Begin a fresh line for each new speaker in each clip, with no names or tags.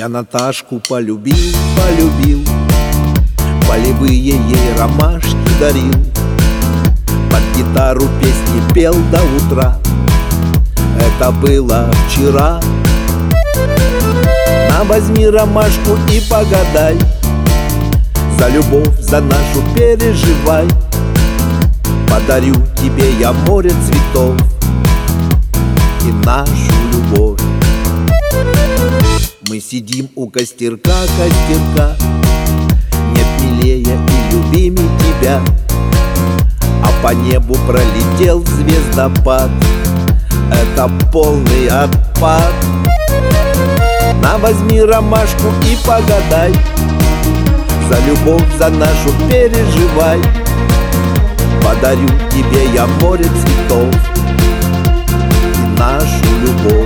Я Наташку полюбил, полевые ей ромашки дарил, под гитару песни пел до утра. Это было вчера. На, возьми ромашку и погадай, за любовь, за нашу переживай. Подарю тебе я море цветов и нашу любовь. Мы сидим у костерка, нет милее и любимей тебя. А по небу пролетел звездопад, это полный отпад. На, возьми ромашку и погадай, за любовь, за нашу переживай. Подарю тебе я море цветов и нашу любовь.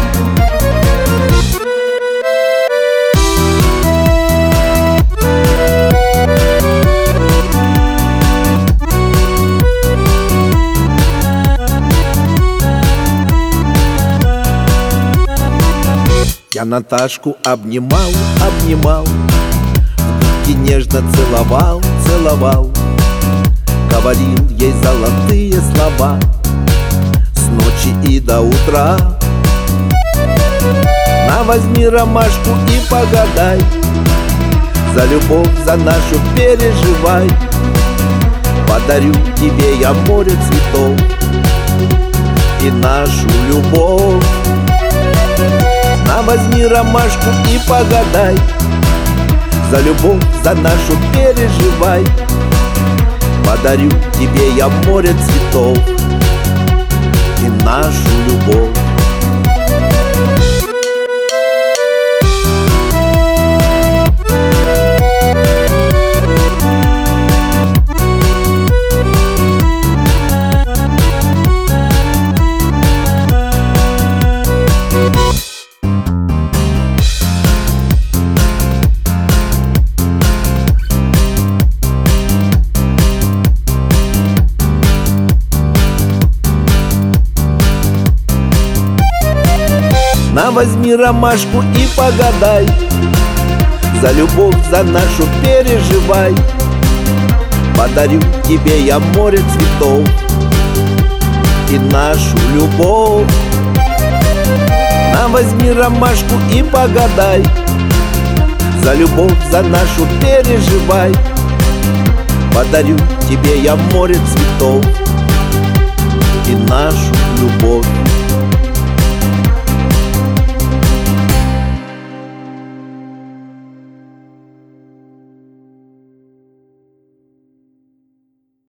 Я Наташку обнимал, в губки нежно целовал, говорил ей золотые слова с ночи и до утра. На, возьми ромашку и погадай, за любовь, за нашу переживай. Подарю тебе я море цветов и нашу любовь. На, возьми ромашку и погадай, за любовь, за нашу переживай. Подарю тебе я море цветов и нашу любовь. На, возьми ромашку и погадай, за любовь, за нашу переживай. Подарю тебе я море цветов и нашу любовь. На, возьми ромашку и погадай, за любовь, за нашу переживай. Подарю тебе я море цветов и нашу любовь.